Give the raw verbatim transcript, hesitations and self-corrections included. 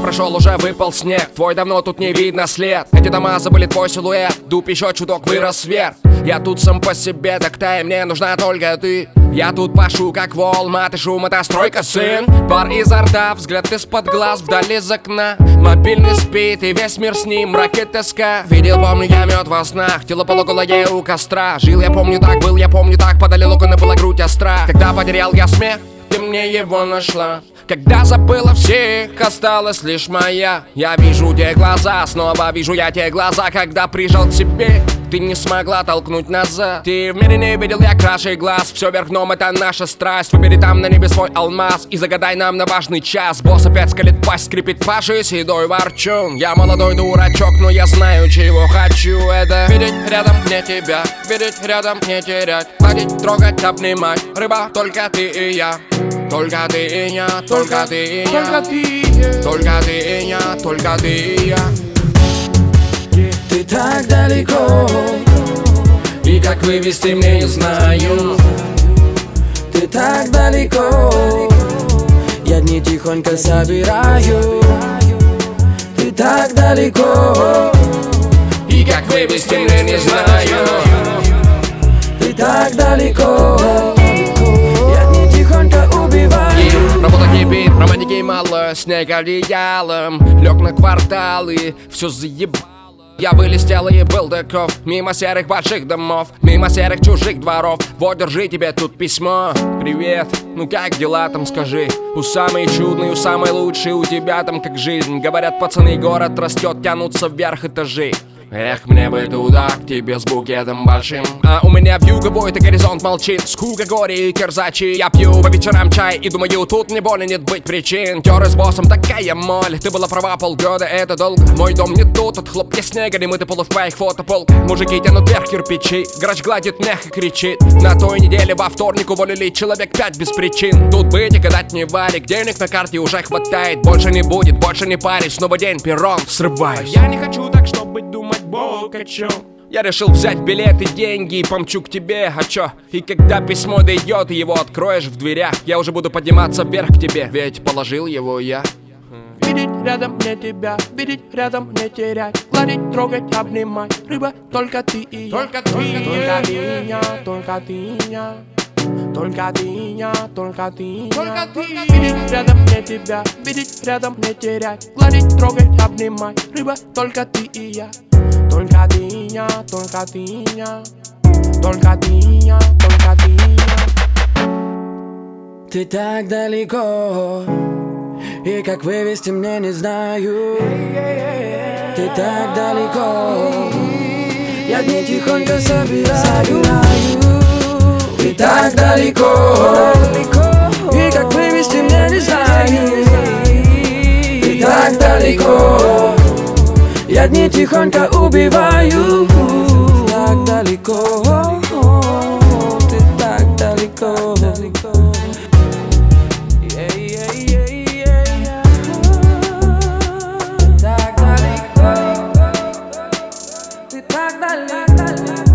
прошел, уже выпал снег. Твой давно тут не видно след. Эти дома забыли твой силуэт. Дуб еще чуток вырос вверх. Я тут сам по себе, так ты, мне нужна только ты. Я тут пашу как вол, мат и шум, это стройка, сын. Пар изо рта, взгляд из-под глаз, вдали из окна. Мобильный спит и весь мир с ним, ракет тоска. Видел, помню, я мед во снах, тело полукулагея у костра. Жил я, помню, так, был я, помню, так, подали локоны, была грудь остра. Когда потерял я смех, ты мне его нашла. Когда забыла всех, осталась лишь моя. Я вижу те глаза, снова вижу я те глаза. Когда прижал к себе, ты не смогла толкнуть назад. Ты в мире не видел я краше глаз. Все вверх дном, это наша страсть. Выбери там на небе свой алмаз и загадай нам на важный час. Босс опять скалит пасть, скрипит Паши, седой ворчун. Я молодой дурачок, но я знаю, чего хочу. Это видеть рядом мне тебя, видеть рядом не терять, гладить, трогать, обнимать. Рыба, только ты и я. Только ты и я, только ты и я, только ты, только ты и я, только ты и я. Ты так далеко, и как вывести мне не знаю. Ты так далеко, я дни тихонько собираю. Ты так далеко, и как вывести мне не знаю. Ты так далеко, я дни тихонько убиваю. Работа кипит, романтики мало, снег одеялом. Лег на кварталы, все заебало. Я вылетел и был таков. Мимо серых больших домов, мимо серых чужих дворов. Вот, держи тебе тут письмо. Привет, ну как дела там, скажи? У самой чудной, у самой лучшей, у тебя там как жизнь. Говорят, пацаны, город растет, тянутся вверх этажи. Эх, мне бы туда, к тебе с букетом большим. А у меня вьюга воет и горизонт молчит. Скука, горе и кирзачи. Я пью по вечерам чай и думаю, тут мне больно нет быть причин. Теры с боссом, такая моль. Ты была права, полгода это долго. Мой дом не тут, от хлопья снега, немыты полы в твоих фотополках. Мужики тянут вверх кирпичи, гараж гладит мягко, кричит. На той неделе во вторник уволили человек пять без причин. Тут быть и гадать не валик, денег на карте уже хватает. Больше не будет, больше не парись, снова день, перрон, срываюсь. Я не хочу так, чтобы думать бог о чем. Я решил взять билеты, деньги и помчу к тебе, а чё? И когда письмо дойдет, его откроешь в дверях, я уже буду подниматься вверх к тебе, ведь положил его я. Видеть рядом мне тебя, видеть рядом не терять, гладить, трогать, обнимать. Рыба, только ты и я, только ты, только ты и я, только ты и я. Только ты и я, только ты и я. Видеть рядом мне тебя, видеть рядом не терять, гладить, трогать, обнимать. Рыба, только ты и я. Только ты и я, только ты и я. Только ты и я, только ты и я. Ты так далеко, и как вывести мне не знаю. Ты так далеко, я дни тихонько собираю. Ты так далеко, и как вывести мне не знаю. Ты так далеко, я дни тихонько убиваю. Так далеко, ты так далеко. Так далеко, ты так далеко.